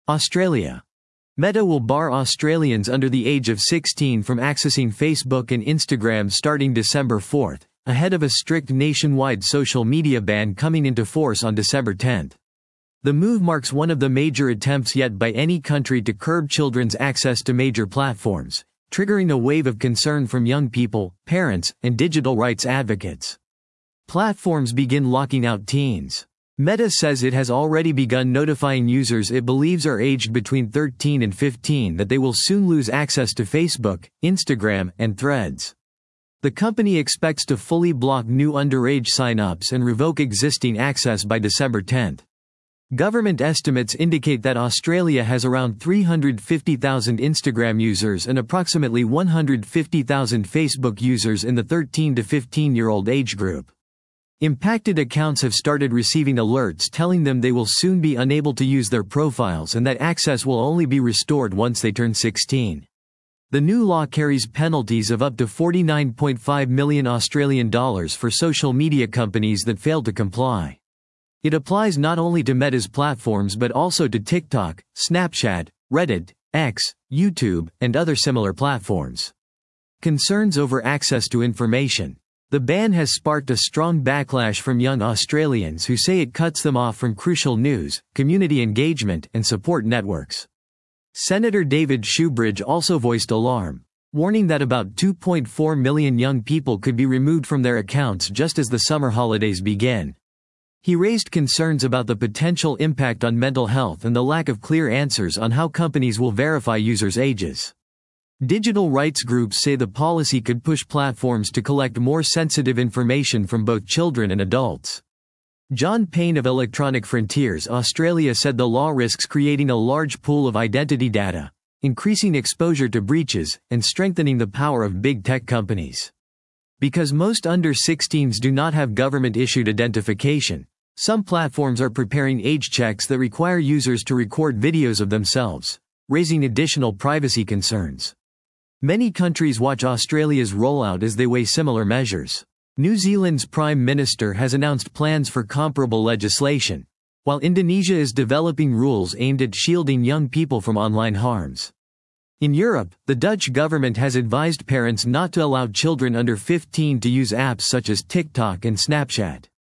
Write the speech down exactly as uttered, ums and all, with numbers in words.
Australia. Meta will bar Australians under the age of sixteen from accessing Facebook and Instagram starting December fourth, ahead of a strict nationwide social media ban coming into force on December tenth. The move marks one of the major attempts yet by any country to curb children's access to major platforms, triggering a wave of concern from young people, parents, and digital rights advocates. Platforms begin locking out teens. Meta says it has already begun notifying users it believes are aged between thirteen and fifteen that they will soon lose access to Facebook, Instagram, and Threads. The company expects to fully block new underage sign-ups and revoke existing access by December tenth. Government estimates indicate that Australia has around three hundred fifty thousand Instagram users and approximately one hundred fifty thousand Facebook users in the thirteen to fifteen-year-old age group. Impacted accounts have started receiving alerts telling them they will soon be unable to use their profiles and that access will only be restored once they turn sixteen. The new law carries penalties of up to forty-nine point five million Australian dollars for social media companies that fail to comply. It applies not only to Meta's platforms but also to TikTok, Snapchat, Reddit, X, YouTube, and other similar platforms. Concerns over access to information. The ban has sparked a strong backlash from young Australians who say it cuts them off from crucial news, community engagement, and support networks. Senator David Shoebridge also voiced alarm, warning that about two point four million young people could be removed from their accounts just as the summer holidays begin. He raised concerns about the potential impact on mental health and the lack of clear answers on how companies will verify users' ages. Digital rights groups say the policy could push platforms to collect more sensitive information from both children and adults. John Payne of Electronic Frontiers Australia said the law risks creating a large pool of identity data, increasing exposure to breaches, and strengthening the power of big tech companies. Because most under sixteens do not have government-issued identification, some platforms are preparing age checks that require users to record videos of themselves, raising additional privacy concerns. Many countries watch Australia's rollout as they weigh similar measures. New Zealand's Prime Minister has announced plans for comparable legislation, while Indonesia is developing rules aimed at shielding young people from online harms. In Europe, the Dutch government has advised parents not to allow children under fifteen to use apps such as TikTok and Snapchat.